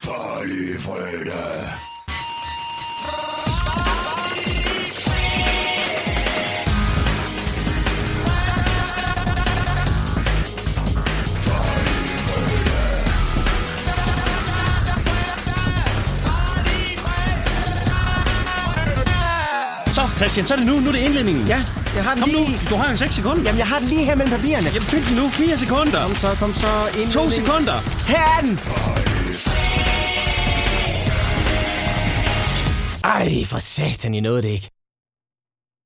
Farlig fredag. Så, Christian, så er det nu. Nu er det indledningen. Ja, jeg har den Kom lige... nu, du har en 6 sekunder. Jamen, jeg har den lige her mellem papirerne. Jamen, fyld den nu. 4 sekunder. Kom så. 2 sekunder. Her er den! Ej, for satan, I nåede det ikke.